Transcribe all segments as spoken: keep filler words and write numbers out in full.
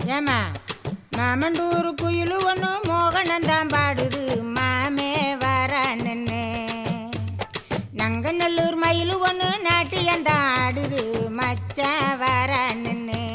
ஏமா மாமண்டூர் குயிலு ஒன்று மோகனந்தான் பாடுது மாமே வரான்னு. நங்கநல்லூர் மயிலு ஒன்று நாட்டியந்தான் ஆடுது மச்சான் வரான்னு.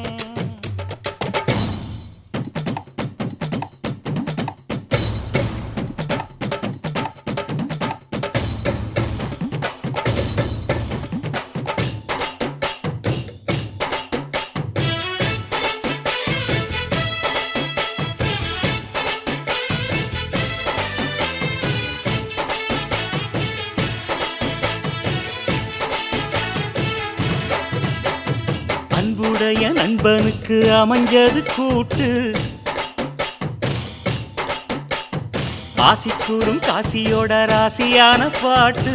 அன்புடைய நண்பனுக்கு அமைஞ்சது கூட்டு, ஆசிக்கூடும் காசியோட ராசியான பாட்டு.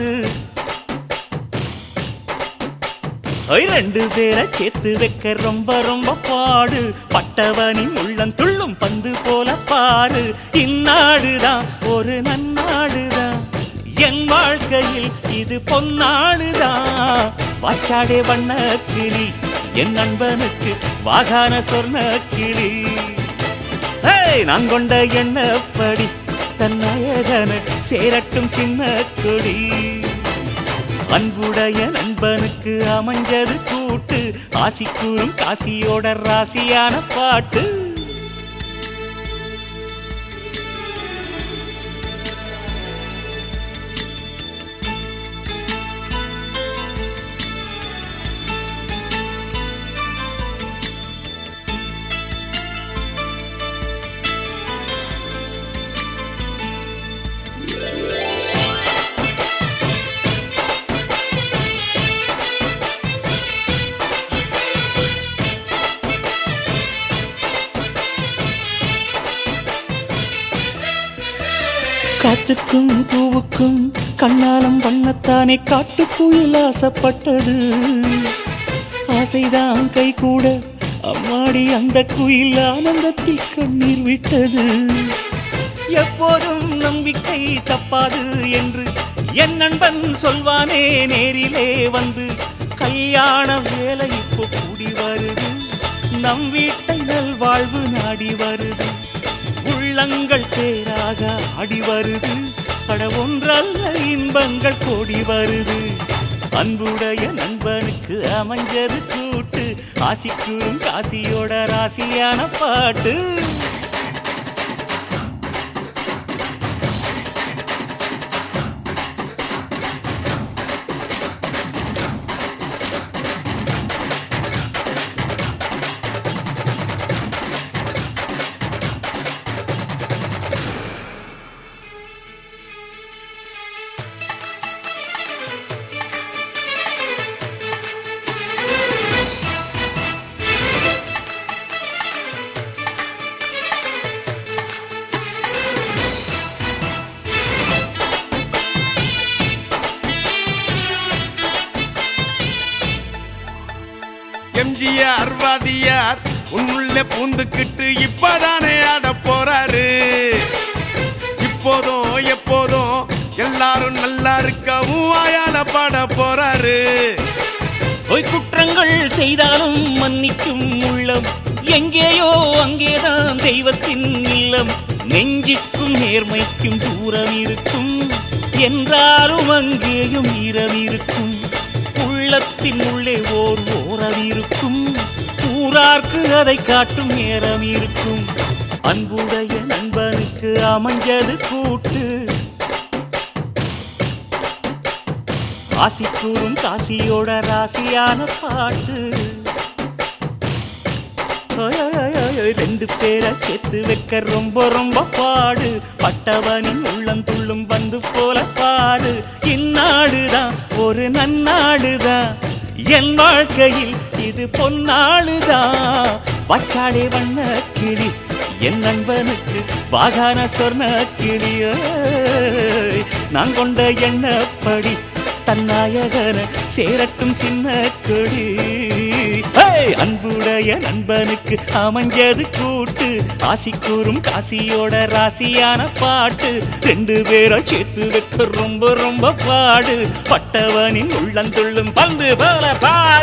ரெண்டு பேரை சேர்த்து வைக்க ரொம்ப ரொம்ப பாடு, பட்டவனின் உள்ளம் துள்ளும் பந்து போல பாரு. இந்நாடுதான் ஒரு நன்னாடுதான், என் வாழ்க்கையில் இது பொன்னாடுதான். வாச்சாடே வண்ண கிளி என் நண்பனுக்கு வாகான சொர்ண கிளி. நான் கொண்ட எண்ணப்படி தன்னயகன சேரட்டும் சின்ன கொடி. அன்புடைய நண்பனுக்கு அமைஞ்சது கூட்டு, ஆசிக்கூறும் காசியோட ராசியான பாட்டு. காத்துக்கும் பூவுக்கும் கண்ணாலம் பண்ணத்தானே காட்டுக்குயில் ஆசைப்பட்டது. ஆசைதான் கை கூட அம்மாடி அந்த குயில் ஆனந்தத்தில் கண்ணீர் விட்டது. எப்போதும் நம்பிக்கை தப்பாது என்று என் நண்பன் சொல்வானே நேரிலே வந்து. கல்யாண வேலை இப்போ கூடி வருது, நம் வீட்டை நல்வாழ்வு நாடி வருது. உள்ளங்கள் பேராக ஆடி வருது, அட ஒன்றல்ல இன்பங்கள் கோடி வருது. அன்புடைய நண்பனுக்கு அமைஞ்சது கூட்டு, ஆசிக்கூறும் காசியோட ராசியான பாட்டு. எம்ஜிஆர் வாதியார் உன்னுள்ள பூந்துக்கிட்டு இப்பதானே ஆட போறாரு. இப்போதும் எப்போதும் எல்லாரும் நல்லா இருக்கவும் ஆயால பாட போறாரு. பொய் குற்றங்கள் செய்தாலும் மன்னிக்கும் உள்ளம், எங்கேயோ அங்கேதான் தெய்வத்தின் இல்லம். நெஞ்சுக்கும் நேர்மைக்கும் தூரம் இருக்கும் என்றாலும் அங்கேயும் ஈரம் இருக்கும். உள்ளத்தின் உள்ளே ஓர் ஓரம் இருக்கும், ஊரார்க்கு அதை காட்டும் நேரம் இருக்கும். அன்புடைய நண்பனுக்கு அமைஞ்சது கூட்டு, ஆசிக்கூறும் காசியோட ராசியான பாட்டு. ரெண்டு பேரை சேர்த்து வைக்க ரொம்ப ரொம்ப பாடு, பட்டவனின் உள்ளம் துள்ளும் பந்து போல பாடு. இந்நாடுதான் ஒரு நன்னாடுதான், என் வாழ்க்கையில் இது பொன்னாளுதான். வாச்சாடே வண்ண கிளி என் நண்பனுக்கு வாகான சொர்ண கிளிய. நான் கொண்ட எண்ணப்படி தன்னாயகன சேரட்டும் சின்ன கொடி. அன்புடைய நண்பனுக்கு அமைஞ்சது கூட்டு, ஆசிக்கூறும் காசியோட ராசியான பாட்டு. ரெண்டு பேரை சேர்த்து வைக்க ரொம்ப ரொம்ப பாடு, பட்டவனின் உள்ளந்துள்ளும் பந்து போல பாடு.